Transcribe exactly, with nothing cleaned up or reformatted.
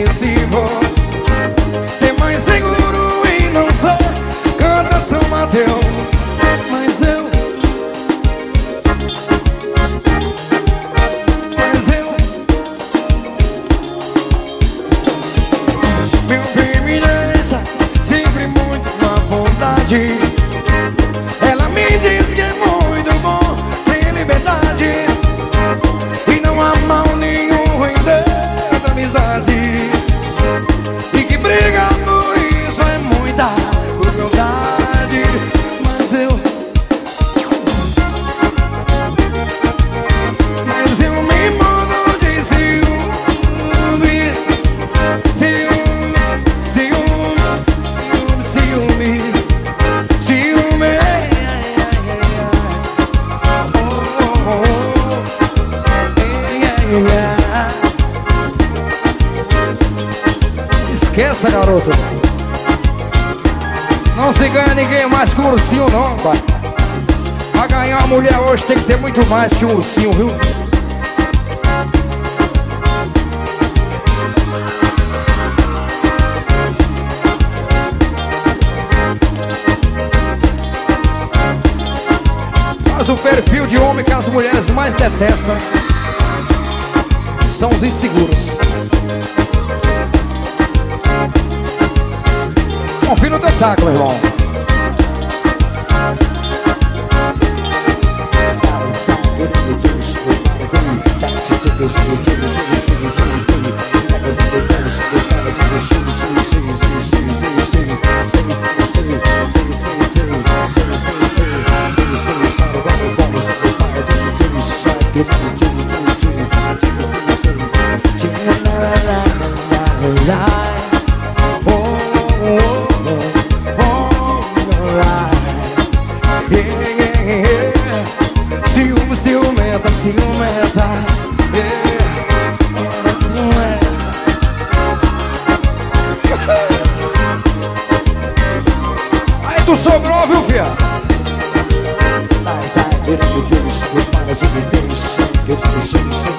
ofensivo, ser mais seguro e não só canta São Mateus. Mas eu, mas eu, meu bem me deixa sempre muito à vontade. Ela me diz que é muito bom ter liberdade e não há mal nenhum em tanta amizade, e que briga por isso é muita crueldade. Mas eu, mas eu me mordo de ciúme, ciúme, ciúme, ciúme, ciúme, ciúme. Esqueça, garoto. Não se ganha ninguém mais que um ursinho, não, pai. Pra ganhar uma mulher hoje tem que ter muito mais que um ursinho, viu? Mas o perfil de homem que as mulheres mais detestam são os inseguros. Confia no tentáculo, irmão. Ciúme, ciumenta, ciumenta, yeah, ciumenta. Aí tu sobrou, viu, fia? Mas aí,